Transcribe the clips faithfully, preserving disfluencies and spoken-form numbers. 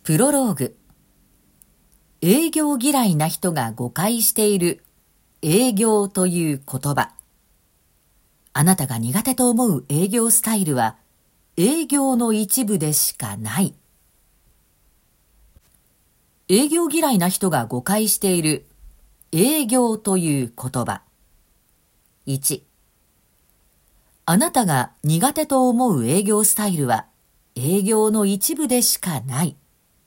プロローグ。営業嫌いな人が誤解している営業という言葉。あなたが苦手と思う営業スタイルは営業の一部でしかない。営業嫌いな人が誤解している営業という言葉。いち、あなたが苦手と思う営業スタイルは営業の一部でしかない。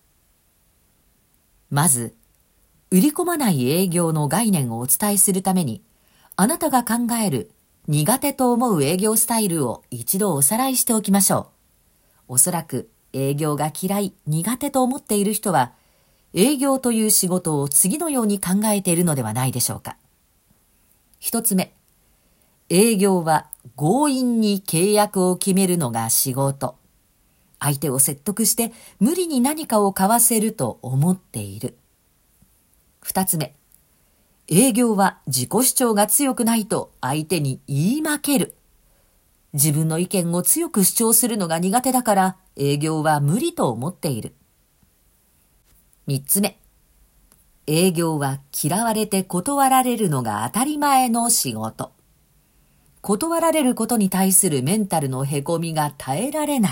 まず、売り込まない営業の概念をお伝えするために、あなたが考える苦手と思う営業スタイルを一度おさらいしておきましょう。おそらく営業が嫌い、苦手と思っている人は、営業という仕事を次のように考えているのではないでしょうか。一つ目、営業は強引に契約を決めるのが仕事。相手を説得して無理に何かを買わせると思っている。二つ目、営業は自己主張が強くないと相手に言い負ける。自分の意見を強く主張するのが苦手だから営業は無理と思っている。三つ目、営業は嫌われて断られるのが当たり前の仕事。断られることに対するメンタルのへこみが耐えられない。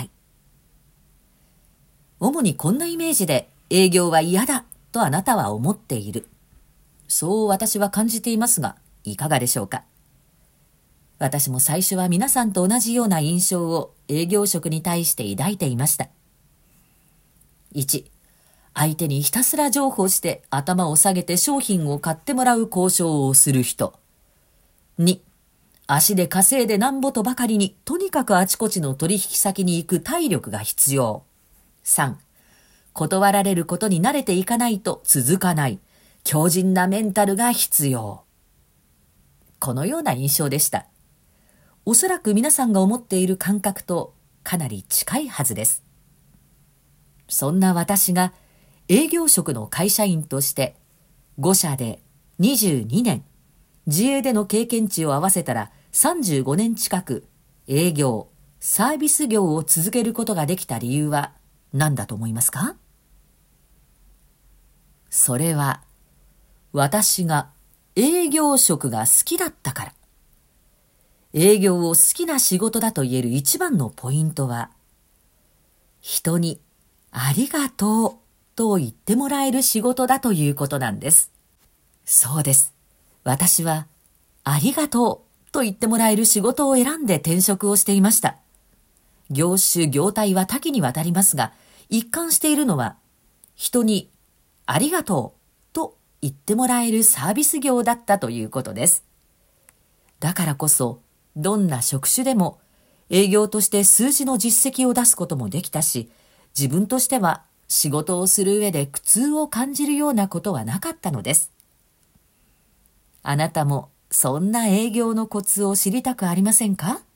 主にこんなイメージで営業は嫌だとあなたは思っている。そう私は感じていますが、いかがでしょうか。私も最初は皆さんと同じような印象を営業職に対して抱いていました。いち、相手にひたすら譲歩して頭を下げて商品を買ってもらう交渉をする人。に、足で稼いでなんぼとばかりにとにかくあちこちの取引先に行く体力が必要。さん、断られることに慣れていかないと続かない強靭なメンタルが必要。このような印象でした。おそらく皆さんが思っている感覚とかなり近いはずです。そんな私が営業職の会社員としてご社でにじゅうにねん、自営での経験値を合わせたらさんじゅうごねん近く営業、サービス業を続けることができた理由は何だと思いますか？それは私が営業職が好きだったから。営業を好きな仕事だと言える一番のポイントは、人にありがとうと言ってもらえる仕事だということなんです。そうです。私はありがとうと言ってもらえる仕事を選んで転職をしていました。業種、業態は多岐にわたりますが、一貫しているのは、人にありがとうと言ってもらえるサービス業だったということです。だからこそ、どんな職種でも営業として数字の実績を出すこともできたし、自分としては仕事をする上で苦痛を感じるようなことはなかったのです。あなたもそんな営業のコツを知りたくありませんか？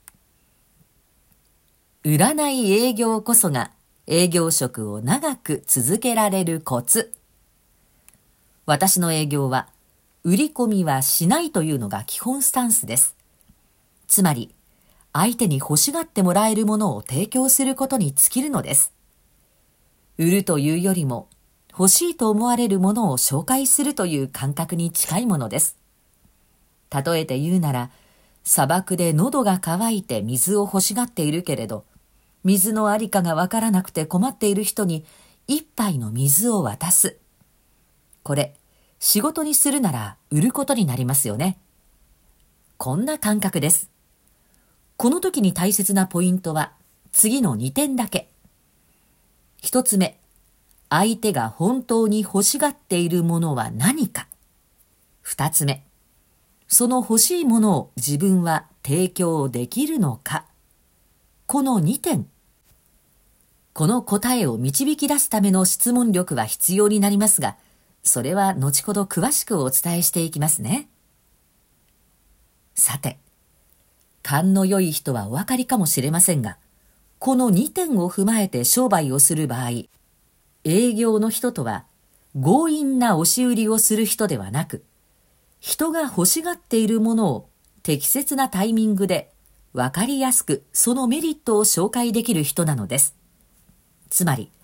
売らない営業こそが営業職を長く続けられるコツ。私の営業は売り込みはしないというのが基本スタンスです。つまり相手に欲しがってもらえるものを提供することに尽きるのです。売るというよりも欲しいと思われるものを紹介するという感覚に近いものです。例えて言うなら、砂漠で喉が渇いて水を欲しがっているけれど、水のありかがわからなくて困っている人に一杯の水を渡す。これ、仕事にするなら売ることになりますよね。こんな感覚です。この時に大切なポイントは次のにてんだけ。一つ目、相手が本当に欲しがっているものは何か。二つ目、その欲しいものを自分は提供できるのか。このにてん。この答えを導き出すための質問力は必要になりますが、それは後ほど詳しくお伝えしていきますね。さて、勘の良い人はお分かりかもしれませんが、このにてんを踏まえて商売をする場合、営業の人とは強引な押し売りをする人ではなく、人が欲しがっているものを適切なタイミングで分かりやすくそのメリットを紹介できる人なのです。つまり、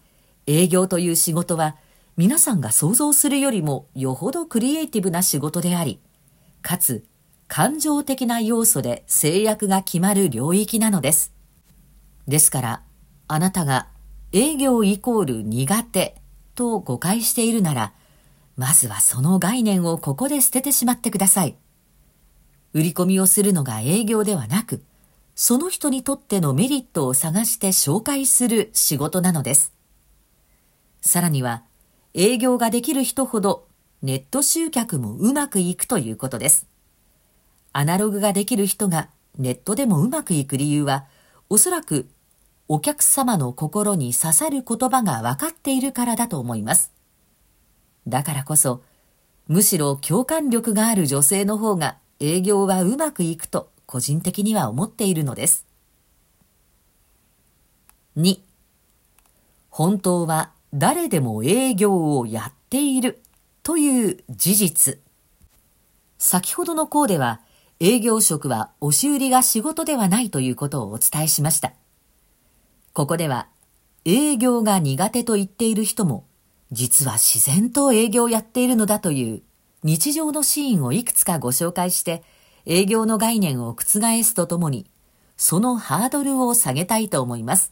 営業という仕事は皆さんが想像するよりもよほどクリエイティブな仕事であり、かつ感情的な要素で制約が決まる領域なのです。ですから、あなたが営業イコール苦手と誤解しているなら、まずはその概念をここで捨ててしまってください。売り込みをするのが営業ではなく、その人にとってのメリットを探して紹介する仕事なのです。さらには、営業ができる人ほどネット集客もうまくいくということです。アナログができる人がネットでもうまくいく理由は、おそらくお客様の心に刺さる言葉が分かっているからだと思います。だからこそ、むしろ共感力がある女性の方が営業はうまくいくと個人的には思っているのです。に、本当は誰でも営業をやっているという事実。先ほどの項では、営業職は押し売りが仕事ではないということをお伝えしました。ここでは、営業が苦手と言っている人も、実は自然と営業をやっているのだという日常のシーンをいくつかご紹介して、営業の概念を覆すとともに、そのハードルを下げたいと思います。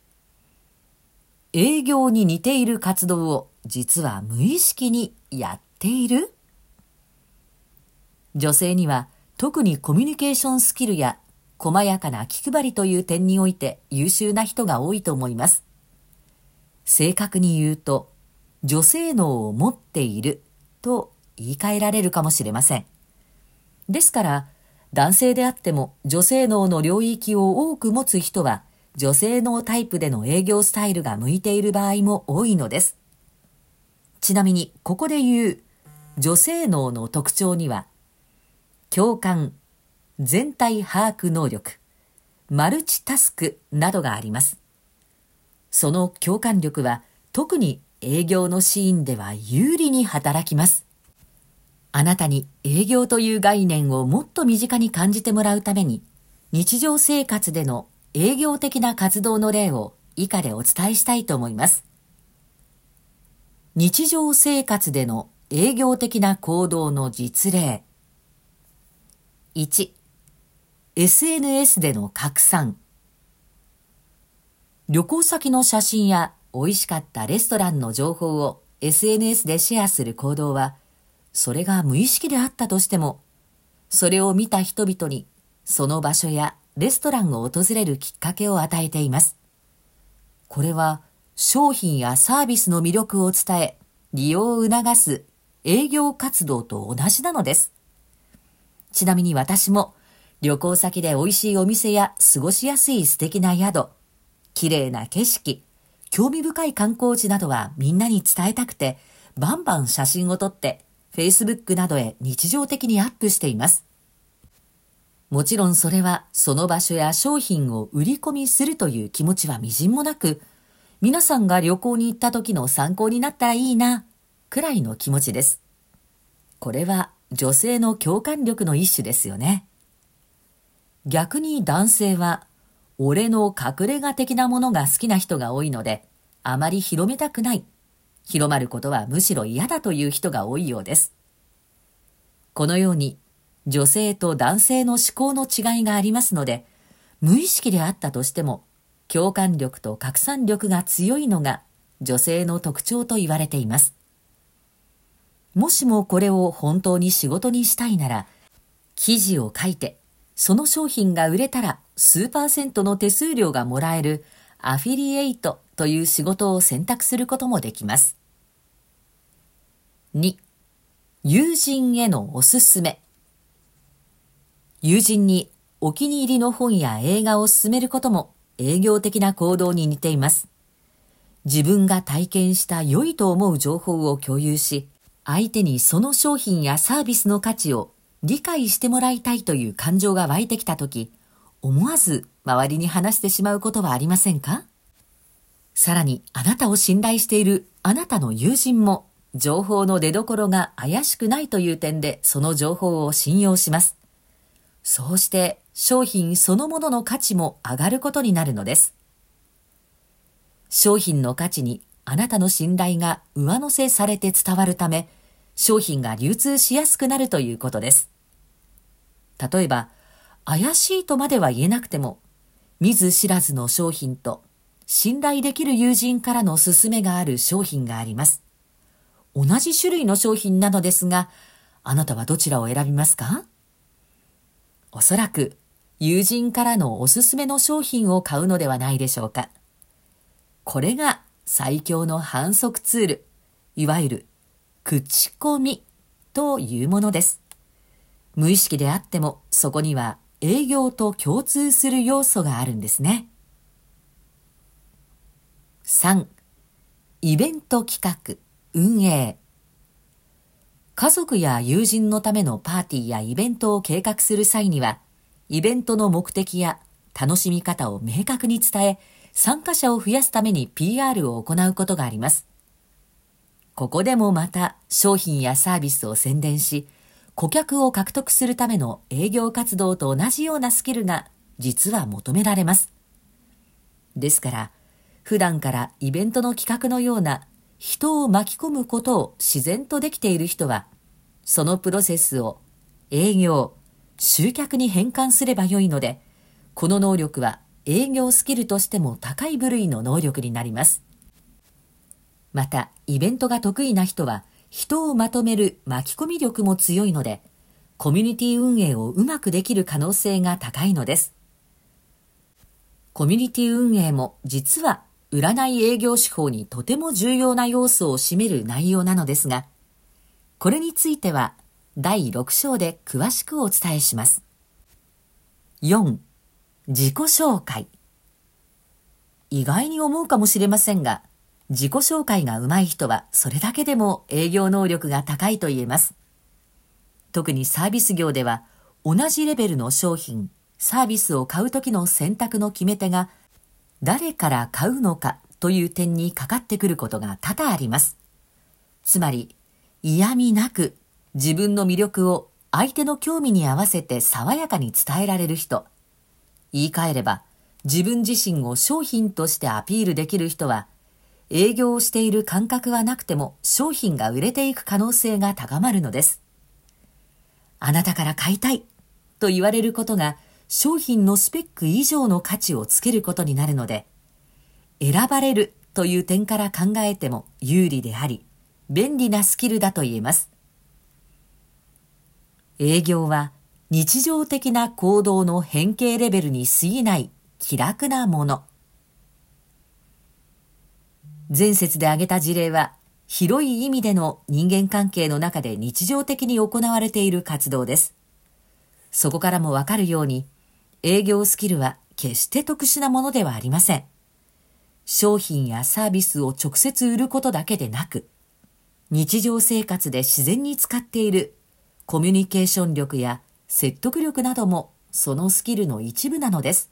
営業に似ている活動を実は無意識にやっている？女性には特にコミュニケーションスキルや細やかな気配りという点において優秀な人が多いと思います。正確に言うと、女性脳を持っていると言い換えられるかもしれません。ですから、男性であっても女性脳の領域を多く持つ人は、女性脳タイプでの営業スタイルが向いている場合も多いのです。ちなみに、ここで言う女性脳の特徴には、共感、全体把握能力、マルチタスクなどがあります。その共感力は特に営業のシーンでは有利に働きます。あなたに営業という概念をもっと身近に感じてもらうために、日常生活での営業的な活動の例を以下でお伝えしたいと思います。日常生活での営業的な行動の実例。いち、エスエヌエス での拡散。旅行先の写真や美味しかったレストランの情報を エスエヌエス でシェアする行動は、それが無意識であったとしても、それを見た人々にその場所やレストランを訪れるきっかけを与えています。これは商品やサービスの魅力を伝え、利用を促す営業活動と同じなのです。ちなみに私も旅行先で美味しいお店や過ごしやすい素敵な宿、綺麗な景色、興味深い観光地などはみんなに伝えたくて、バンバン写真を撮って Facebook などへ日常的にアップしています。もちろんそれはその場所や商品を売り込みするという気持ちはみじんもなく、皆さんが旅行に行った時の参考になったらいいな、くらいの気持ちです。これは女性の共感力の一種ですよね。逆に男性は、俺の隠れ家的なものが好きな人が多いので、あまり広めたくない。広まることはむしろ嫌だという人が多いようです。このように、女性と男性の思考の違いがありますので、無意識であったとしても、共感力と拡散力が強いのが女性の特徴と言われています。もしもこれを本当に仕事にしたいなら、記事を書いて、その商品が売れたら数パーセントの手数料がもらえるアフィリエイトという仕事を選択することもできます。に、友人へのおすすめ。友人にお気に入りの本や映画を勧めることも営業的な行動に似ています。自分が体験した良いと思う情報を共有し、相手にその商品やサービスの価値を理解してもらいたいという感情が湧いてきたとき、思わず周りに話してしまうことはありませんか？さらにあなたを信頼しているあなたの友人も情報の出所が怪しくないという点でその情報を信用します。そうして商品そのものの価値も上がることになるのです。商品の価値にあなたの信頼が上乗せされて伝わるため、商品が流通しやすくなるということです。例えば、怪しいとまでは言えなくても、見ず知らずの商品と信頼できる友人からの勧めがある商品があります。同じ種類の商品なのですが、あなたはどちらを選びますか？おそらく、友人からのおすすめの商品を買うのではないでしょうか。これが最強の販促ツール、いわゆる口コミというものです。無意識であっても、そこには営業と共通する要素があるんですね。さん、イベント企画、運営。家族や友人のためのパーティーやイベントを計画する際には、イベントの目的や楽しみ方を明確に伝え、参加者を増やすために ピーアール を行うことがあります。ここでもまた商品やサービスを宣伝し、顧客を獲得するための営業活動と同じようなスキルが実は求められます。ですから、普段からイベントの企画のような人を巻き込むことを自然とできている人は、そのプロセスを営業、集客に変換すればよいので、この能力は営業スキルとしても高い部類の能力になります。また、イベントが得意な人は、人をまとめる巻き込み力も強いので、コミュニティ運営をうまくできる可能性が高いのです。コミュニティ運営も実は占い営業手法にとても重要な要素を占める内容なのですが、これについてはだいろく章で詳しくお伝えします。よん、自己紹介。意外に思うかもしれませんが、自己紹介が上手い人はそれだけでも営業能力が高いと言えます。特にサービス業では同じレベルの商品、サービスを買うときの選択の決め手が誰から買うのかという点にかかってくることが多々あります。つまり嫌味なく自分の魅力を相手の興味に合わせて爽やかに伝えられる人、言い換えれば自分自身を商品としてアピールできる人は、営業をしている感覚はなくても商品が売れていく可能性が高まるのです。あなたから買いたいと言われることが商品のスペック以上の価値をつけることになるので、選ばれるという点から考えても有利であり、便利なスキルだと言えます。営業は日常的な行動の変形レベルに過ぎない気楽なもの。前節で挙げた事例は、広い意味での人間関係の中で日常的に行われている活動です。そこからもわかるように、営業スキルは決して特殊なものではありません。商品やサービスを直接売ることだけでなく、日常生活で自然に使っているコミュニケーション力や説得力などもそのスキルの一部なのです。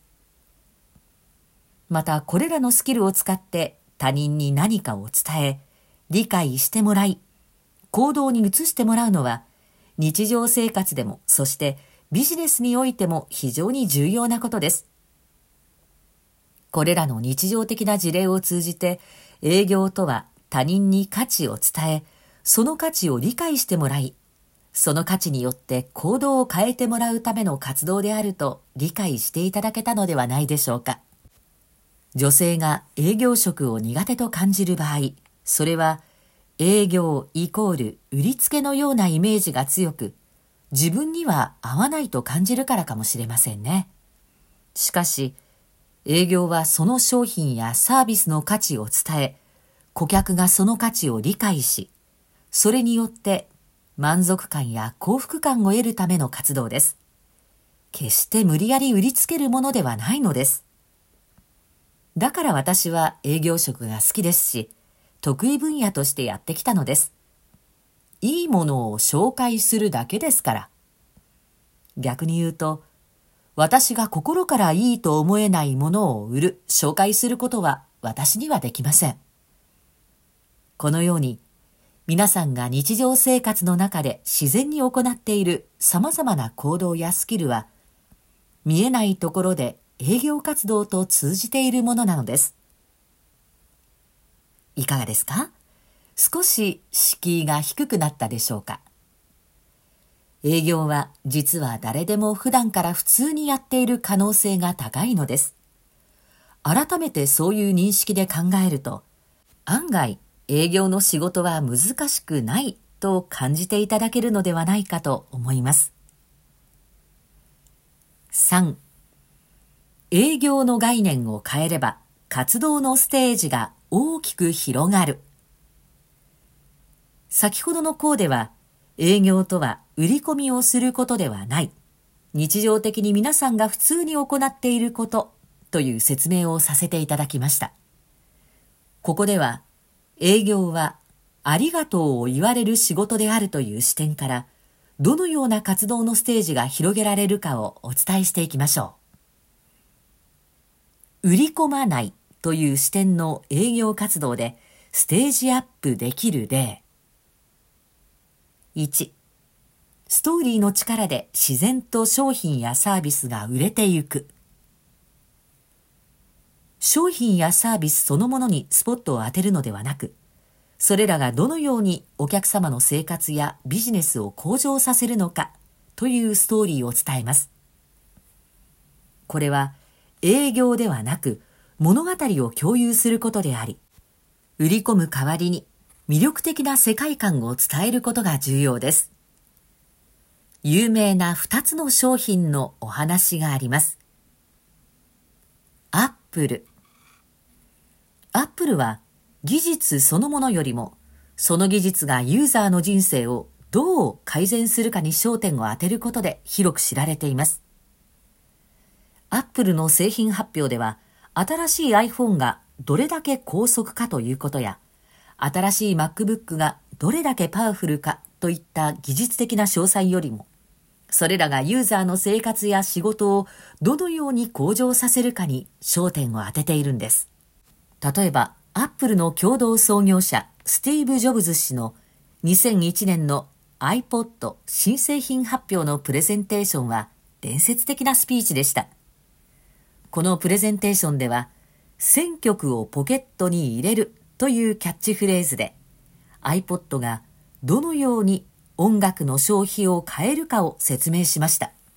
またこれらのスキルを使って他人に何かを伝え、理解してもらい、行動に移してもらうのは、日常生活でも、そしてビジネスにおいても非常に重要なことです。これらの日常的な事例を通じて、営業とは他人に価値を伝え、その価値を理解してもらい、その価値によって行動を変えてもらうための活動であると理解していただけたのではないでしょうか。女性が営業職を苦手と感じる場合、それは営業イコール売りつけのようなイメージが強く、自分には合わないと感じるからかもしれませんね。しかし、営業はその商品やサービスの価値を伝え、顧客がその価値を理解し、それによって満足感や幸福感を得るための活動です。決して無理やり売りつけるものではないのです。だから私は営業職が好きですし、得意分野としてやってきたのです。いいものを紹介するだけですから。逆に言うと、私が心からいいと思えないものを売る、紹介することは私にはできません。このように、皆さんが日常生活の中で自然に行っている様々な行動やスキルは、見えないところで営業活動と通じているものなのです。 いかがですか？少し敷居が低くなったでしょうか？営業は実は誰でも普段から普通にやっている可能性が高いのです。改めてそういう認識で考えると、案外営業の仕事は難しくないと感じていただけるのではないかと思います。さん、営業の概念を変えれば活動のステージが大きく広がる。先ほどの項では、営業とは売り込みをすることではない、日常的に皆さんが普通に行っていることという説明をさせていただきました。ここでは、営業はありがとうを言われる仕事であるという視点から、どのような活動のステージが広げられるかをお伝えしていきましょう。売り込まないという視点の営業活動でステージアップできる例。いち、ストーリーの力で自然と商品やサービスが売れてゆく。商品やサービスそのものにスポットを当てるのではなく、それらがどのようにお客様の生活やビジネスを向上させるのかというストーリーを伝えます。これは営業ではなく物語を共有することであり、売り込む代わりに魅力的な世界観を伝えることが重要です。有名なふたつの商品のお話があります。アップル。アップルは技術そのものよりも、その技術がユーザーの人生をどう改善するかに焦点を当てることで広く知られています。アップルの製品発表では、新しい iPhone がどれだけ高速かということや、新しい MacBook がどれだけパワフルかといった技術的な詳細よりも、それらがユーザーの生活や仕事をどのように向上させるかに焦点を当てているんです。例えば、アップルの共同創業者、スティーブ・ジョブズ氏のにせんいちねんの iPod 新製品発表のプレゼンテーションは伝説的なスピーチでした。このプレゼンテーションでは、せんきょくをポケットに入れるというキャッチフレーズで、iPod がどのように音楽の消費を変えるかを説明しました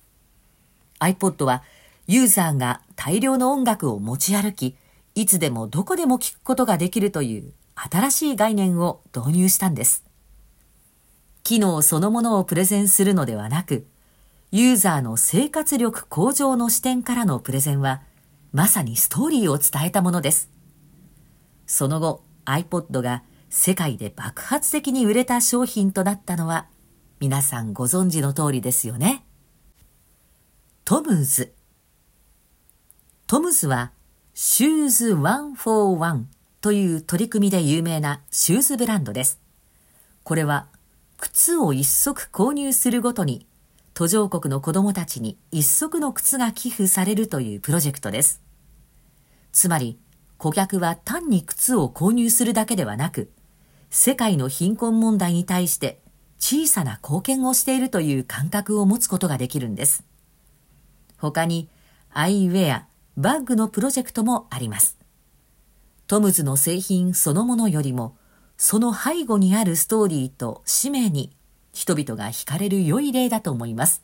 。iPod はユーザーが大量の音楽を持ち歩き、いつでもどこでも聴くことができるという新しい概念を導入したんです。機能そのものをプレゼンするのではなく、ユーザーの生活力向上の視点からのプレゼンは、まさにストーリーを伝えたものです。その後、iPod が世界で爆発的に売れた商品となったのは、皆さんご存知の通りですよね。トムズ。トムズは、シューズワンフォーワンという取り組みで有名なシューズブランドです。これは、靴を一足購入するごとに、途上国の子どもたちに一足の靴が寄付されるというプロジェクトです。つまり、顧客は単に靴を購入するだけではなく、世界の貧困問題に対して小さな貢献をしているという感覚を持つことができるんです。他に、アイウェア、バッグのプロジェクトもあります。トムズの製品そのものよりも、その背後にあるストーリーと使命に人々が惹かれる良い例だと思います。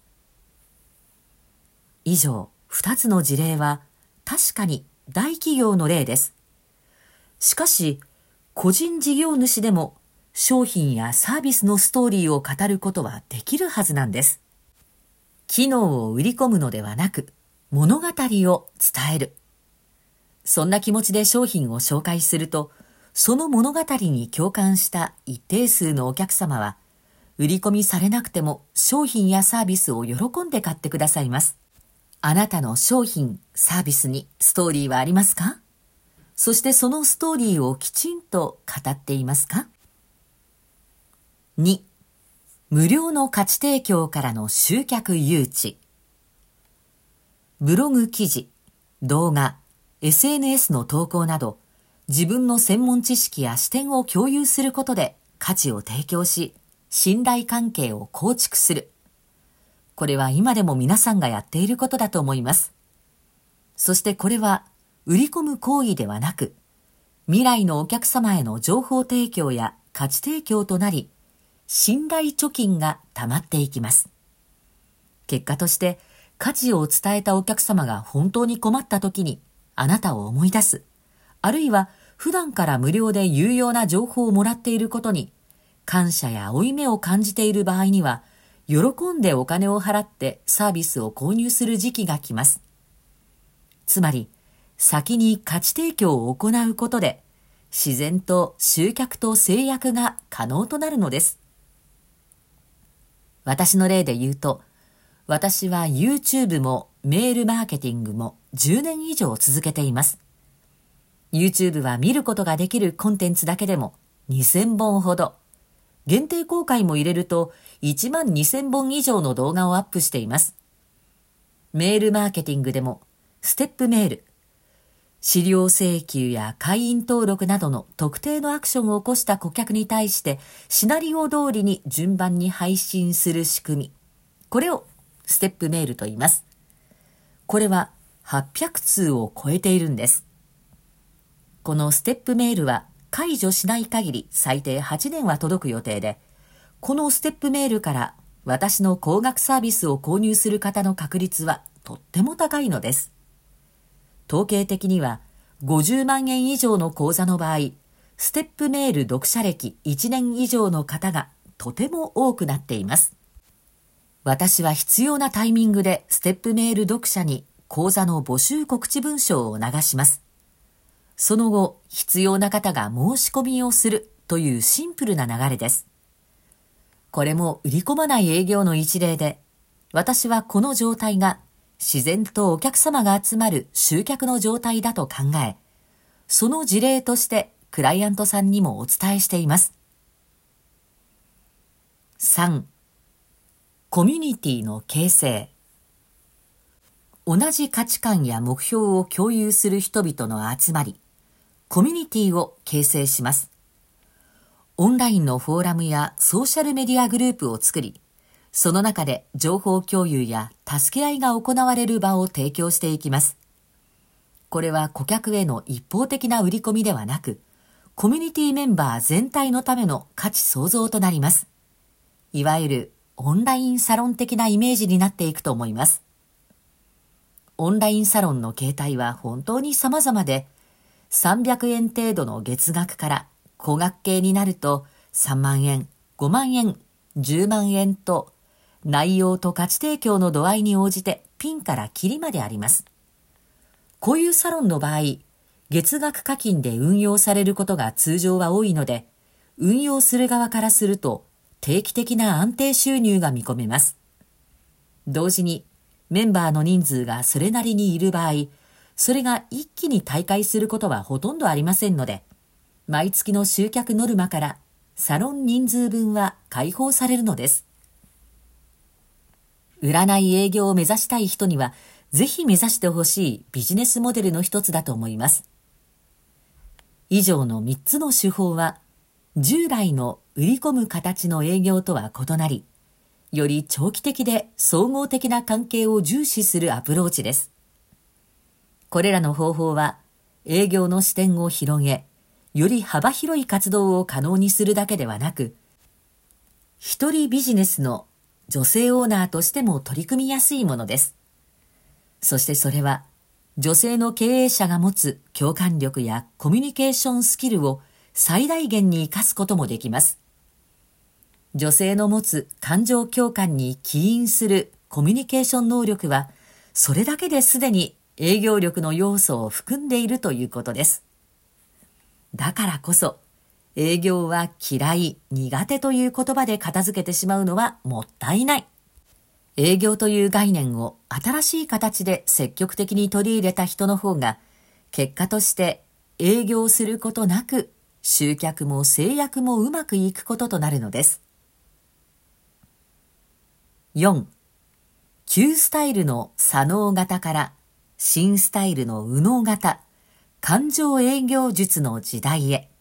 以上、二つの事例は確かに大企業の例です。しかし、個人事業主でも商品やサービスのストーリーを語ることはできるはずなんです。機能を売り込むのではなく、物語を伝える。そんな気持ちで商品を紹介すると、その物語に共感した一定数のお客様は、売り込みされなくても商品やサービスを喜んで買ってくださいます。あなたの商品、サービスにストーリーはありますか？そしてそのストーリーをきちんと語っていますか？に、無料の価値提供からの集客誘致。ブログ記事、動画、エスエヌエス の投稿など、自分の専門知識や視点を共有することで価値を提供し、信頼関係を構築する。これは今でも皆さんがやっていることだと思います。そしてこれは売り込む行為ではなく、 未来のお客様への情報提供や価値提供となり、信頼貯金が溜まっていきます。結果として、価値を伝えたお客様が本当に困った時にあなたを思い出す。あるいは普段から無料で有用な情報をもらっていることに感謝や負い目を感じている場合には、喜んでお金を払ってサービスを購入する時期が来ます。つまり、先に価値提供を行うことで、自然と集客と制約が可能となるのです。私の例で言うと、私は YouTube もメールマーケティングもじゅうねん以上続けています。YouTube は見ることができるコンテンツだけでもにせんぼんほど、限定公開も入れるといちまんにせんぼん以上の動画をアップしています。メールマーケティングでもステップメール、資料請求や会員登録などの特定のアクションを起こした顧客に対してシナリオ通りに順番に配信する仕組み。これをステップメールと言います。これははっぴゃくつうを超えているんです。このステップメールは解除しない限り最低はちねんは届く予定で、このステップメールから私の高額サービスを購入する方の確率はとっても高いのです。統計的にはごじゅうまんえん以上の口座の場合、ステップメール読者歴いちねん以上の方がとても多くなっています。私は必要なタイミングでステップメール読者に口座の募集告知文章を流します。その後、必要な方が申し込みをするというシンプルな流れです。これも売り込まない営業の一例で、私はこの状態が自然とお客様が集まる集客の状態だと考え、その事例としてクライアントさんにもお伝えしています。さん、コミュニティの形成。同じ価値観や目標を共有する人々の集まり、コミュニティを形成します。オンラインのフォーラムやソーシャルメディアグループを作り、その中で情報共有や助け合いが行われる場を提供していきます。これは顧客への一方的な売り込みではなく、コミュニティメンバー全体のための価値創造となります。いわゆるオンラインサロン的なイメージになっていくと思います。オンラインサロンの形態は本当に様々で、さんびゃくえん程度の月額から高額系になるとさんまんえん、ごまんえん、じゅうまんえんと内容と価値提供の度合いに応じてピンからキリまであります。こういうサロンの場合、月額課金で運用されることが通常は多いので、運用する側からすると定期的な安定収入が見込めます。同時にメンバーの人数がそれなりにいる場合、それが一気に退会することはほとんどありませんので、毎月の集客ノルマからサロン人数分は解放されるのです。占い営業を目指したい人には、ぜひ目指してほしいビジネスモデルの一つだと思います。以上のみっつの手法は、従来の売り込む形の営業とは異なり、より長期的で総合的な関係を重視するアプローチです。これらの方法は、営業の視点を広げ、より幅広い活動を可能にするだけではなく、一人ビジネスの女性オーナーとしても取り組みやすいものです。そしてそれは、女性の経営者が持つ共感力やコミュニケーションスキルを最大限に活かすこともできます。女性の持つ感情共感に起因するコミュニケーション能力は、それだけですでに営業力の要素を含んでいるということです。だからこそ、営業は嫌い、苦手という言葉で片付けてしまうのはもったいない。営業という概念を新しい形で積極的に取り入れた人の方が、結果として営業することなく、集客も制約もうまくいくこととなるのです。よん. 旧スタイルの左脳型から新スタイルの右脳型、感情営業術の時代へ。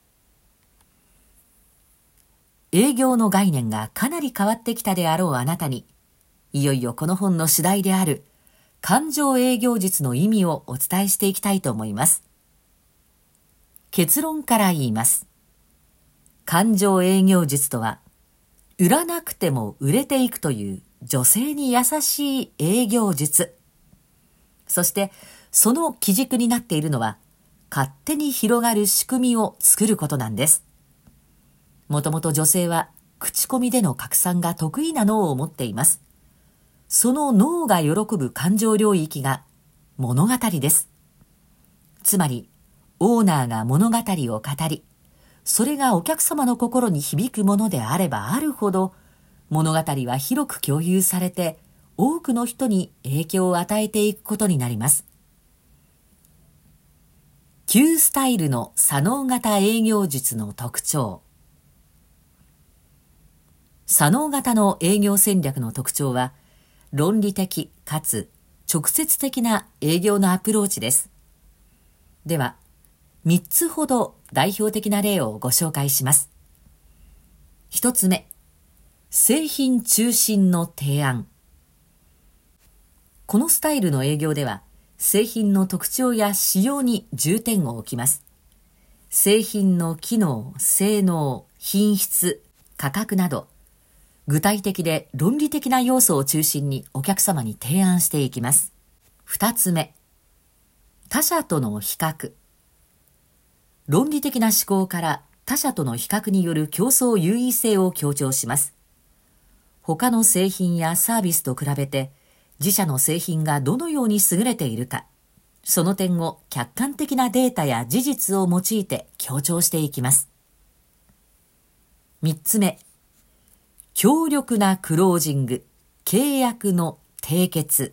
営業の概念がかなり変わってきたであろうあなたに、いよいよこの本の主題である感情営業術の意味をお伝えしていきたいと思います。 結論から言います。感情営業術とは、売らなくても売れていくという女性に優しい営業術。そして、その基軸になっているのは、勝手に広がる仕組みを作ることなんです。もともと女性は口コミでの拡散が得意な脳を持っています。その脳が喜ぶ感情領域が物語です。つまり、オーナーが物語を語り、それがお客様の心に響くものであればあるほど、物語は広く共有されて、多くの人に影響を与えていくことになります。Q スタイルの左脳型営業術の特徴。左脳型の営業戦略の特徴は、論理的かつ直接的な営業のアプローチです。では、みっつほど代表的な例をご紹介します。ひとつめ、製品中心の提案。このスタイルの営業では、製品の特徴や仕様に重点を置きます。製品の機能、性能、品質、価格など、具体的で論理的な要素を中心にお客様に提案していきます。二つ目、他社との比較。論理的な思考から他社との比較による競争優位性を強調します。他の製品やサービスと比べて自社の製品がどのように優れているか、その点を客観的なデータや事実を用いて強調していきます。三つ目、強力なクロージング、契約の締結。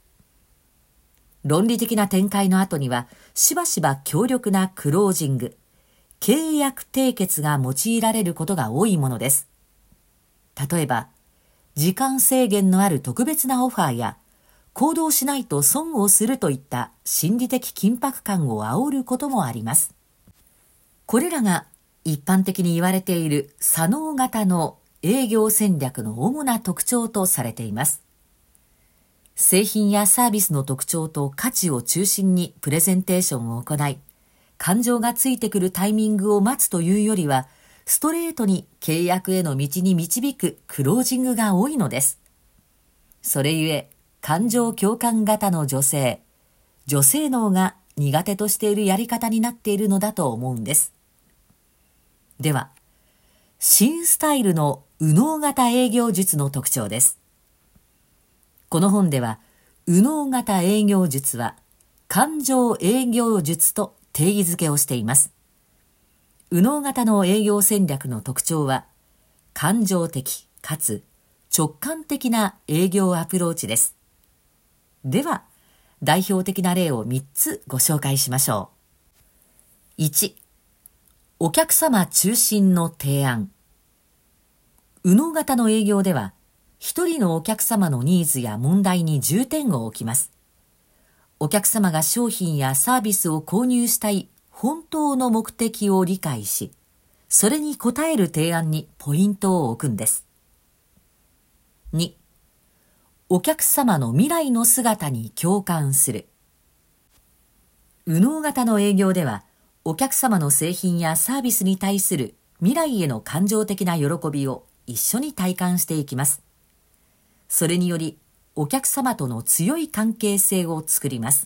論理的な展開の後には、しばしば強力なクロージング、契約締結が用いられることが多いものです。例えば、時間制限のある特別なオファーや、行動しないと損をするといった心理的緊迫感を煽ることもあります。これらが一般的に言われている左脳型の営業戦略の主な特徴とされています。製品やサービスの特徴と価値を中心にプレゼンテーションを行い、感情がついてくるタイミングを待つというよりは、ストレートに契約への道に導くクロージングが多いのです。それゆえ、感情共感型の女性、女性脳が苦手としているやり方になっているのだと思うんです。では、新スタイルの右脳型営業術の特徴です。この本では、右脳型営業術は、感情営業術と定義づけをしています。右脳型の営業戦略の特徴は、感情的かつ直感的な営業アプローチです。では、代表的な例をみっつご紹介しましょう。いち、お客様中心の提案。右脳型の営業では、一人のお客様のニーズや問題に重点を置きます。お客様が商品やサービスを購入したい本当の目的を理解し、それに応える提案にポイントを置くんです。に、お客様の未来の姿に共感する。右脳型の営業では、お客様の製品やサービスに対する未来への感情的な喜びを一緒に体感していきます。それにより、お客様との強い関係性を作ります。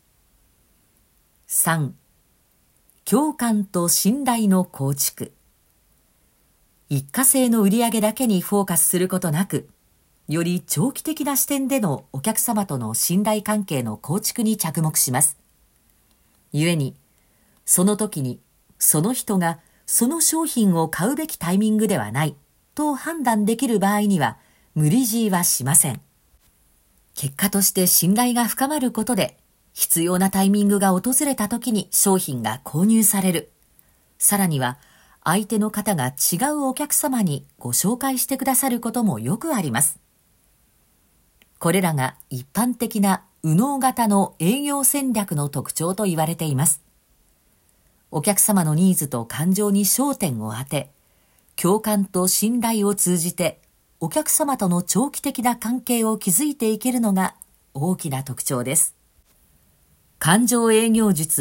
さん、共感と信頼の構築。一過性の売上だけにフォーカスすることなく、より長期的な視点でのお客様との信頼関係の構築に着目します。故に、その時にその人がその商品を買うべきタイミングではないと判断できる場合には無理強いはしません。結果として信頼が深まることで必要なタイミングが訪れた時に商品が購入される。さらには相手の方が違うお客様にご紹介してくださることもよくあります。これらが一般的な右脳型の営業戦略の特徴と言われています。お客様のニーズと感情に焦点を当て、共感と信頼を通じてお客様との長期的な関係を築いていけるのが大きな特徴です。感情営業術は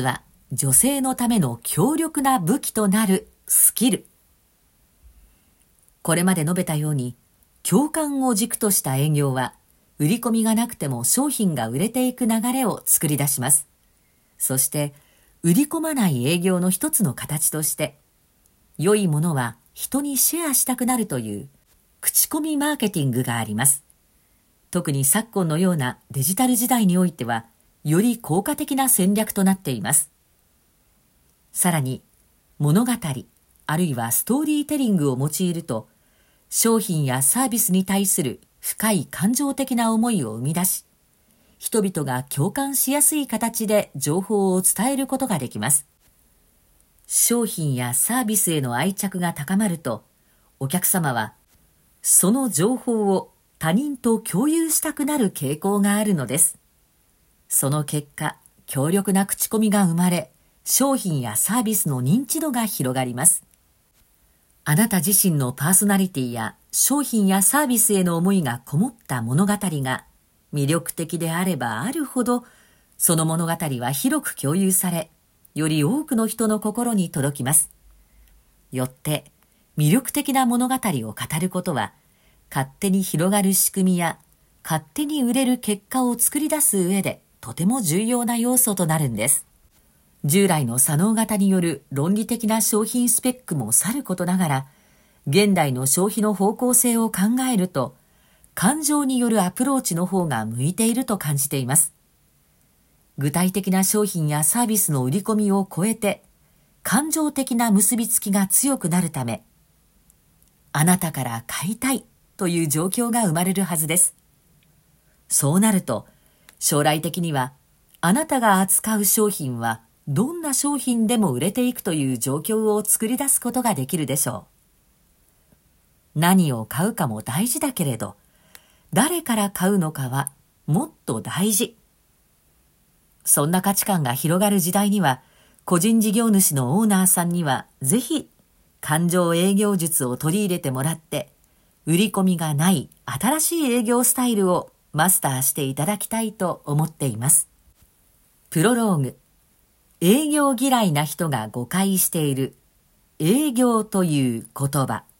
女性のための強力な武器となるスキル。これまで述べたように、共感を軸とした営業は、売り込みがなくても商品が売れていく流れを作り出します。そして、売り込まない営業の一つの形として、良いものは人にシェアしたくなるという口コミマーケティングがあります。特に昨今のようなデジタル時代においては、より効果的な戦略となっています。さらに、物語、あるいはストーリーテリングを用いると、商品やサービスに対する深い感情的な思いを生み出し、人々が共感しやすい形で情報を伝えることができます。商品やサービスへの愛着が高まると、お客様はその情報を他人と共有したくなる傾向があるのです。その結果、強力な口コミが生まれ、商品やサービスの認知度が広がります。あなた自身のパーソナリティや商品やサービスへの思いがこもった物語が魅力的であればあるほど、その物語は広く共有され、より多くの人の心に届きます。よって、魅力的な物語を語ることは、勝手に広がる仕組みや、勝手に売れる結果を作り出す上で、とても重要な要素となるんです。従来の左脳型による論理的な商品スペックもさることながら、現代の消費の方向性を考えると、感情によるアプローチの方が向いていると感じています。具体的な商品やサービスの売り込みを超えて、感情的な結びつきが強くなるため、あなたから買いたいという状況が生まれるはずです。そうなると、将来的には、あなたが扱う商品は、どんな商品でも売れていくという状況を作り出すことができるでしょう。何を買うかも大事だけれど、誰から買うのかはもっと大事。そんな価値観が広がる時代には、個人事業主のオーナーさんにはぜひ感情営業術を取り入れてもらって、売り込みがない新しい営業スタイルをマスターしていただきたいと思っています。プロローグ。営業嫌いな人が誤解している営業という言葉。